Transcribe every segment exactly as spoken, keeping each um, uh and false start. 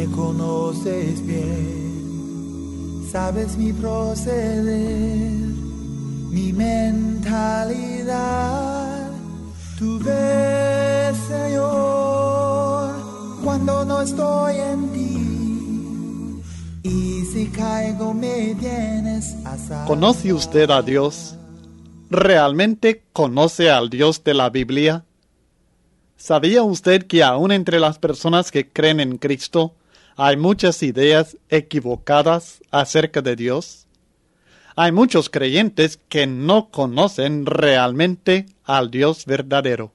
conoces bien, sabes mi proceder, mi mentalidad. Tú ves, Señor, cuando no estoy en ti, y si caigo me vienes a salvar. ¿Conoce usted a Dios? ¿Realmente conoce al Dios de la Biblia? ¿Sabía usted que aún entre las personas que creen en Cristo hay muchas ideas equivocadas acerca de Dios? Hay muchos creyentes que no conocen realmente al Dios verdadero.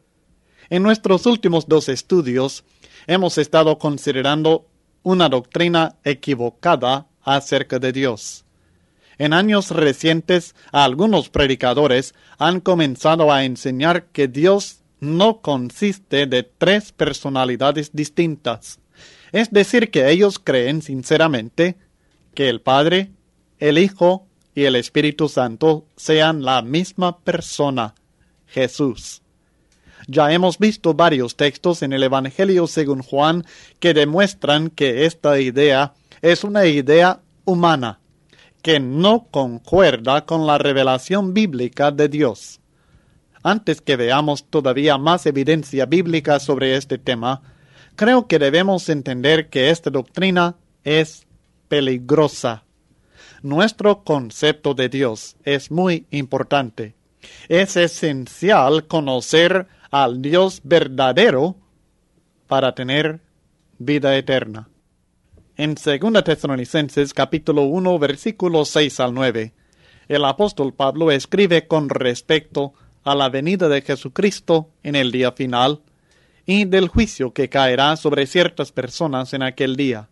En nuestros últimos dos estudios hemos estado considerando una doctrina equivocada acerca de Dios. En años recientes, algunos predicadores han comenzado a enseñar que Dios no consiste de tres personalidades distintas. Es decir, que ellos creen sinceramente que el Padre, el Hijo y el Espíritu Santo sean la misma persona, Jesús. Ya hemos visto varios textos en el Evangelio según Juan que demuestran que esta idea es una idea humana, que no concuerda con la revelación bíblica de Dios. Antes que veamos todavía más evidencia bíblica sobre este tema, creo que debemos entender que esta doctrina es peligrosa. Nuestro concepto de Dios es muy importante. Es esencial conocer al Dios verdadero para tener vida eterna. En segunda Tesalonicenses capítulo uno versículos seis al nueve, el apóstol Pablo escribe con respecto a la venida de Jesucristo en el día final y del juicio que caerá sobre ciertas personas en aquel día.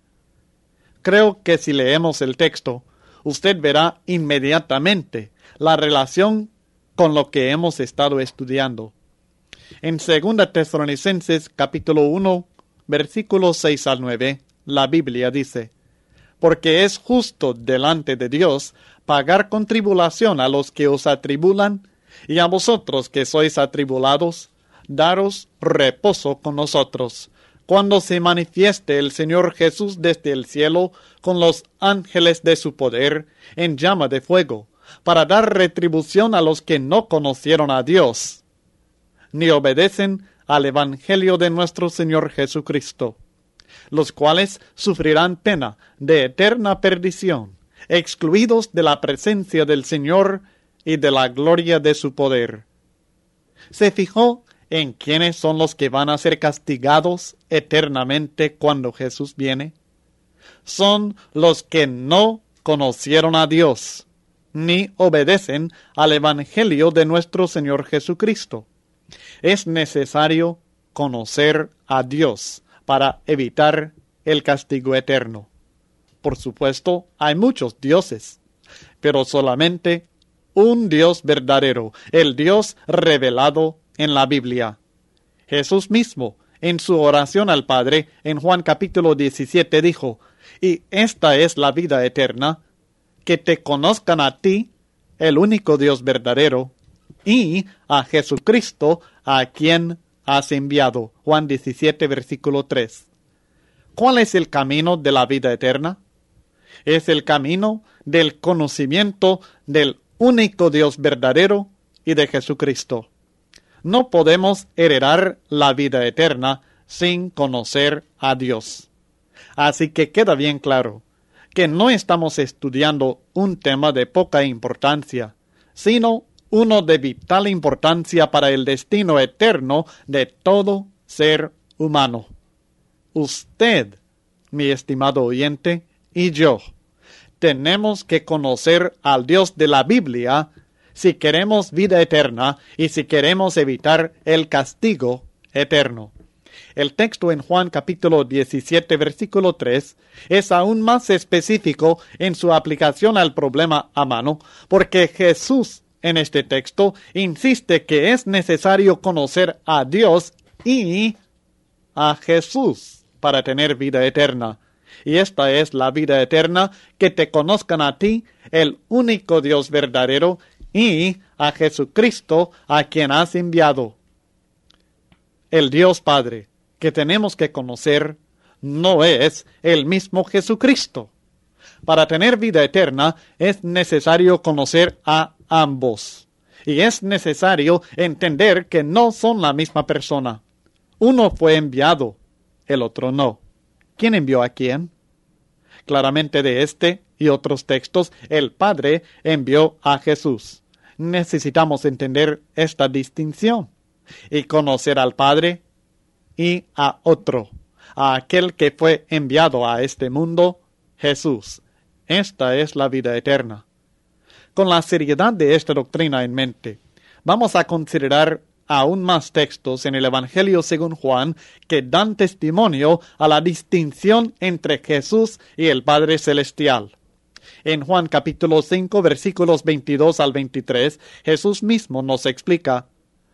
Creo que si leemos el texto, usted verá inmediatamente la relación con lo que hemos estado estudiando. En segunda Tesalonicenses capítulo uno, versículos seis al nueve, la Biblia dice: porque es justo delante de Dios pagar con tribulación a los que os atribulan, y a vosotros que sois atribulados, daros reposo con nosotros, cuando se manifieste el Señor Jesús desde el cielo con los ángeles de su poder en llama de fuego, para dar retribución a los que no conocieron a Dios, ni obedecen al Evangelio de nuestro Señor Jesucristo, los cuales sufrirán pena de eterna perdición, excluidos de la presencia del Señor y de la gloria de su poder. ¿Se fijó en quiénes son los que van a ser castigados eternamente cuando Jesús viene? Son los que no conocieron a Dios, ni obedecen al Evangelio de nuestro Señor Jesucristo. Es necesario conocer a Dios para evitar el castigo eterno. Por supuesto, hay muchos dioses, pero solamente un Dios verdadero, el Dios revelado en la Biblia. Jesús mismo, en su oración al Padre, en Juan capítulo diecisiete, dijo: y esta es la vida eterna, que te conozcan a ti, el único Dios verdadero, y a Jesucristo, a quien has enviado. Juan diecisiete, versículo tres. ¿Cuál es el camino de la vida eterna? Es el camino del conocimiento del único Dios verdadero y de Jesucristo. No podemos heredar la vida eterna sin conocer a Dios. Así que queda bien claro que no estamos estudiando un tema de poca importancia, sino uno de vital importancia para el destino eterno de todo ser humano. Usted, mi estimado oyente, y yo, tenemos que conocer al Dios de la Biblia si queremos vida eterna y si queremos evitar el castigo eterno. El texto en Juan capítulo diecisiete, versículo tres, es aún más específico en su aplicación al problema a mano, porque Jesús en este texto insiste que es necesario conocer a Dios y a Jesús para tener vida eterna. Y esta es la vida eterna, que te conozcan a ti, el único Dios verdadero, y a Jesucristo, a quien has enviado. El Dios Padre que tenemos que conocer no es el mismo Jesucristo. Para tener vida eterna es necesario conocer a ambos. Y es necesario entender que no son la misma persona. Uno fue enviado, el otro no. ¿Quién envió a quién? Claramente de este y otros textos, el Padre envió a Jesús. Necesitamos entender esta distinción y conocer al Padre y a otro, a aquel que fue enviado a este mundo, Jesús. Esta es la vida eterna. Con la seriedad de esta doctrina en mente, vamos a considerar aún más textos en el Evangelio según Juan que dan testimonio a la distinción entre Jesús y el Padre Celestial. En Juan capítulo cinco, versículos veintidós al veintitrés, Jesús mismo nos explica: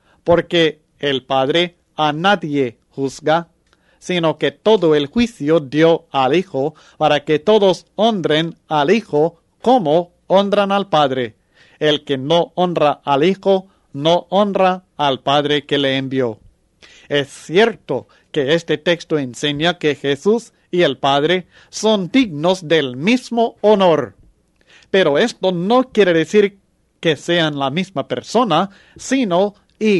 porque el Padre a nadie juzga, sino que todo el juicio dio al Hijo, para que todos honren al Hijo como honran al Padre. El que no honra al Hijo, no honra al Padre que le envió. Es cierto que este texto enseña que Jesús y el Padre son dignos del mismo honor. Pero esto no quiere decir que sean la misma persona, sino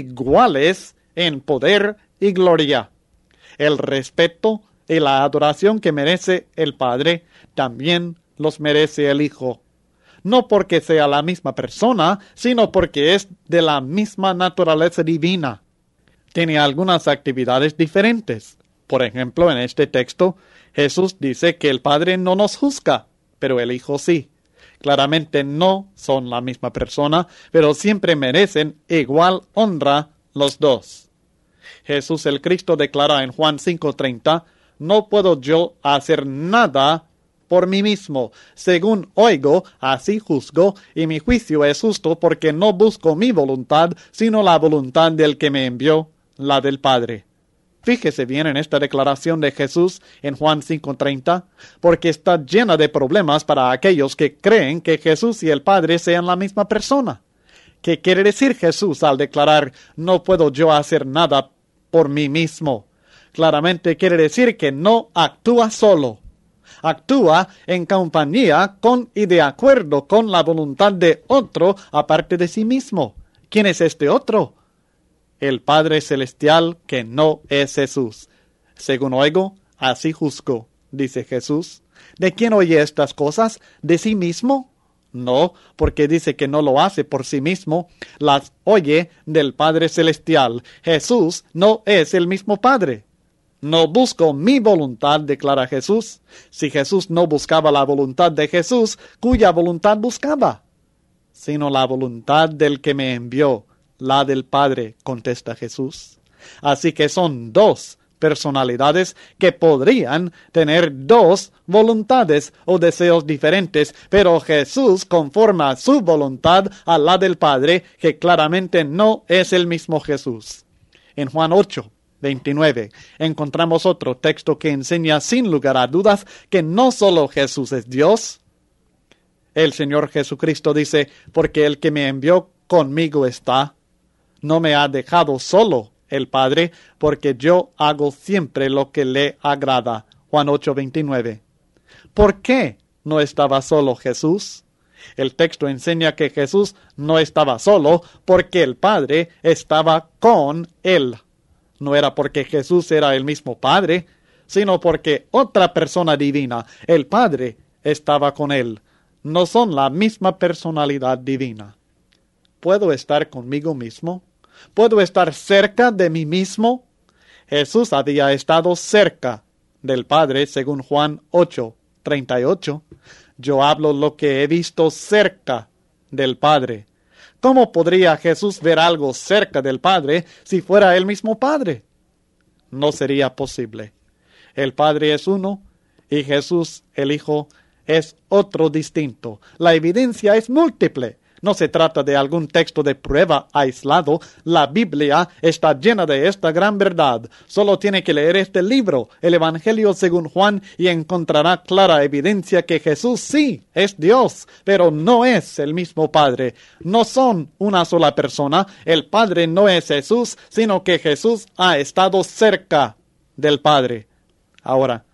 iguales en poder y gloria. El respeto y la adoración que merece el Padre también los merece el Hijo. No porque sea la misma persona, sino porque es de la misma naturaleza divina. Tiene algunas actividades diferentes. Por ejemplo, en este texto, Jesús dice que el Padre no nos juzga, pero el Hijo sí. Claramente no son la misma persona, pero siempre merecen igual honra los dos. Jesús el Cristo declara en Juan cinco treinta, no puedo yo hacer nada por mí mismo. Según oigo, así juzgo, y mi juicio es justo porque no busco mi voluntad, sino la voluntad del que me envió, la del Padre. Fíjese bien en esta declaración de Jesús en Juan cinco treinta, porque está llena de problemas para aquellos que creen que Jesús y el Padre sean la misma persona. ¿Qué quiere decir Jesús al declarar, no puedo yo hacer nada por mí mismo? Claramente quiere decir que no actúa solo. Actúa en compañía con y de acuerdo con la voluntad de otro aparte de sí mismo. ¿Quién es este otro? El Padre Celestial que no es Jesús. Según oigo, así juzgo, dice Jesús. ¿De quién oye estas cosas? ¿De sí mismo? No, porque dice que no lo hace por sí mismo, las oye del Padre Celestial. Jesús no es el mismo Padre. No busco mi voluntad, declara Jesús. Si Jesús no buscaba la voluntad de Jesús, ¿cuya voluntad buscaba? Sino la voluntad del que me envió, la del Padre, contesta Jesús. Así que son dos personalidades que podrían tener dos voluntades o deseos diferentes, pero Jesús conforma su voluntad a la del Padre, que claramente no es el mismo Jesús. En Juan ocho veintinueve encontramos otro texto que enseña sin lugar a dudas que no solo Jesús es Dios. El Señor Jesucristo dice, porque el que me envió conmigo está. No me ha dejado solo el Padre, porque yo hago siempre lo que le agrada. Juan ocho veintinueve. ¿Por qué no estaba solo Jesús? El texto enseña que Jesús no estaba solo porque el Padre estaba con él. No era porque Jesús era el mismo Padre, sino porque otra persona divina, el Padre, estaba con él. No son la misma personalidad divina. ¿Puedo estar conmigo mismo? ¿Puedo estar cerca de mí mismo? Jesús había estado cerca del Padre, según Juan ocho treinta y ocho. Yo hablo lo que he visto cerca del Padre. ¿Cómo podría Jesús ver algo cerca del Padre si fuera el mismo Padre? No sería posible. El Padre es uno y Jesús, el Hijo, es otro distinto. La evidencia es múltiple. No se trata de algún texto de prueba aislado. La Biblia está llena de esta gran verdad. Solo tiene que leer este libro, el Evangelio según Juan, y encontrará clara evidencia que Jesús sí es Dios, pero no es el mismo Padre. No son una sola persona. El Padre no es Jesús, sino que Jesús ha estado cerca del Padre. Ahora,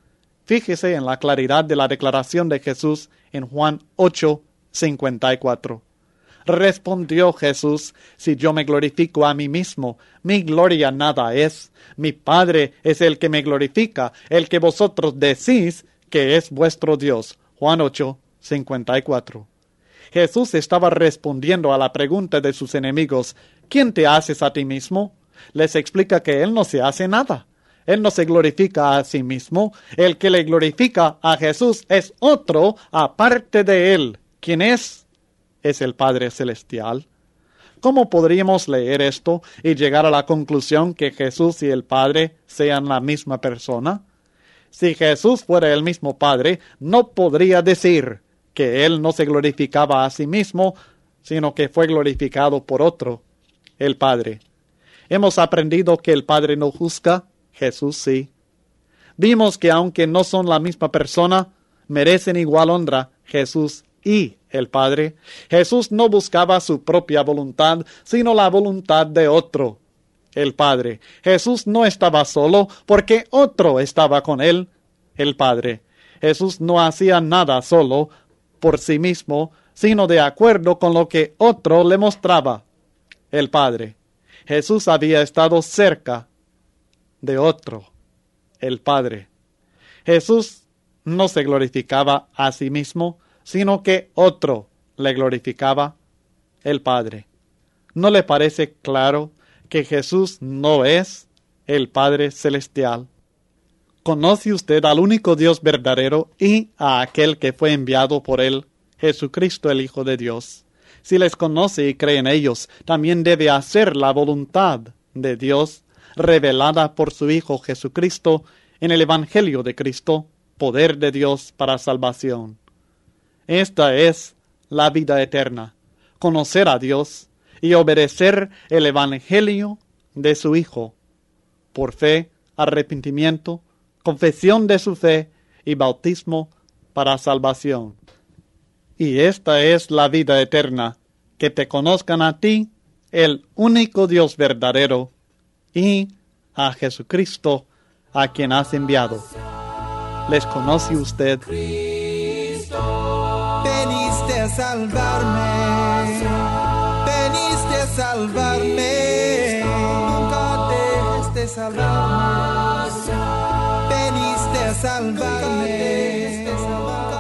Fíjese en la claridad de la declaración de Jesús en Juan ocho, cincuenta y cuatro. Respondió Jesús: si yo me glorifico a mí mismo, mi gloria nada es. Mi Padre es el que me glorifica, el que vosotros decís que es vuestro Dios. Juan ocho, cincuenta y cuatro. Jesús estaba respondiendo a la pregunta de sus enemigos: ¿quién te haces a ti mismo? Les explica que Él no se hace nada. Él no se glorifica a sí mismo. El que le glorifica a Jesús es otro aparte de Él. ¿Quién es? Es el Padre Celestial. ¿Cómo podríamos leer esto y llegar a la conclusión que Jesús y el Padre sean la misma persona? Si Jesús fuera el mismo Padre, no podría decir que Él no se glorificaba a sí mismo, sino que fue glorificado por otro, el Padre. Hemos aprendido que el Padre no juzga, Jesús sí. Vimos que aunque no son la misma persona, merecen igual honra Jesús y el Padre. Jesús no buscaba su propia voluntad, sino la voluntad de otro, el Padre. Jesús no estaba solo porque otro estaba con él, el Padre. Jesús no hacía nada solo por sí mismo, sino de acuerdo con lo que otro le mostraba, el Padre. Jesús había estado cerca de otro, el Padre. Jesús no se glorificaba a sí mismo, sino que otro le glorificaba, el Padre. ¿No le parece claro que Jesús no es el Padre Celestial? ¿Conoce usted al único Dios verdadero y a aquel que fue enviado por él, Jesucristo el Hijo de Dios? Si les conoce y cree en ellos, también debe hacer la voluntad de Dios revelada por su Hijo Jesucristo en el Evangelio de Cristo, poder de Dios para salvación. Esta es la vida eterna, conocer a Dios y obedecer el Evangelio de su Hijo, por fe, arrepentimiento, confesión de su fe y bautismo para salvación. Y esta es la vida eterna, que te conozcan a ti, el único Dios verdadero, y a Jesucristo, a quien has enviado. ¿Les conoce usted? Veniste a salvarme, veniste a salvarme, nunca dejes de salvarme, veniste a salvarme.